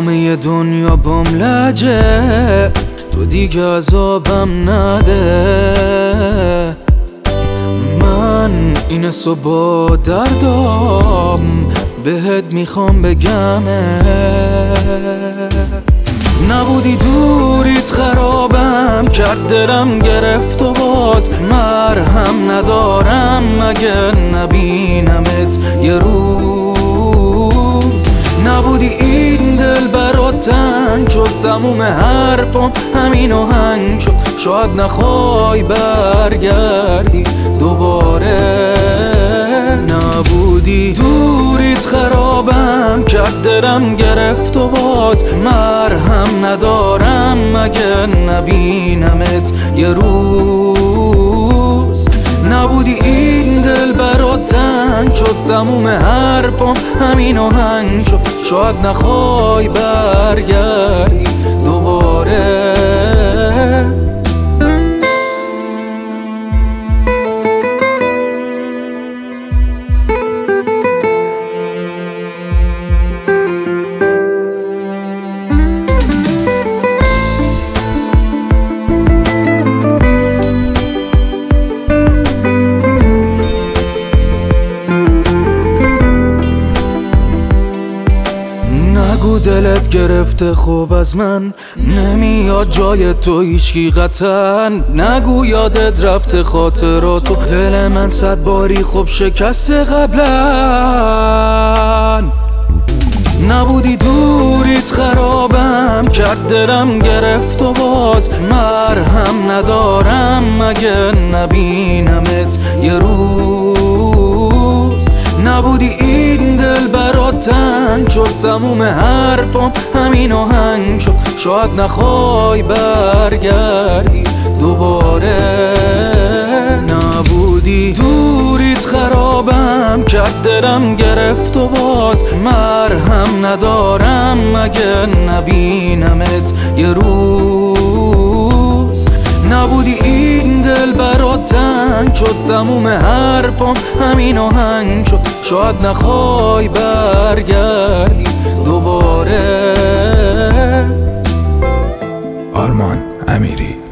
همه دنیا بام لجه، تو دیگه عذابم نده. من این با دردام بهت میخوام بگمه. نبودی دوریت خرابم کرد، دلم گرفت و باز مرهم ندارم مگه نبینمت یه روز. نبودی این دل برات تنگ شد، تموم حرفم همین آهنگ شد. شاید نخوای برگردی دوباره. نبودی دوریت خرابم کرد، دلم گرفت و باز مرهم ندارم مگه نبینمت یه روز. نبودی این دل برات تنگ شد، تموم حرفم همین آهنگ شد. شاید نخوای برگردی دوباره. نگو دلت گرفته خوب از من، نمیاد جای تو هیچکی قطعا. نگو یادت رفته خاطراتو، دل من 100 باری خوب شکسته قبلا. نبودی دوریت خرابم کرد، دلم گرفت و باز مرهم ندارم مگه نبینمت یه روز. نبودی این دل برات تنگ شد، تموم حرفم همین آهنگ شد. شاید نخوای برگردی دوباره. نبودی دوریت خرابم کرد، دلم گرفت و باز مرهم ندارم مگه نبینمت یه روز. نبودی این دل برات تنگ شد، تموم حرفم همین آهنگ شد. شاید نخوای برگردی دوباره. آرمان امیری.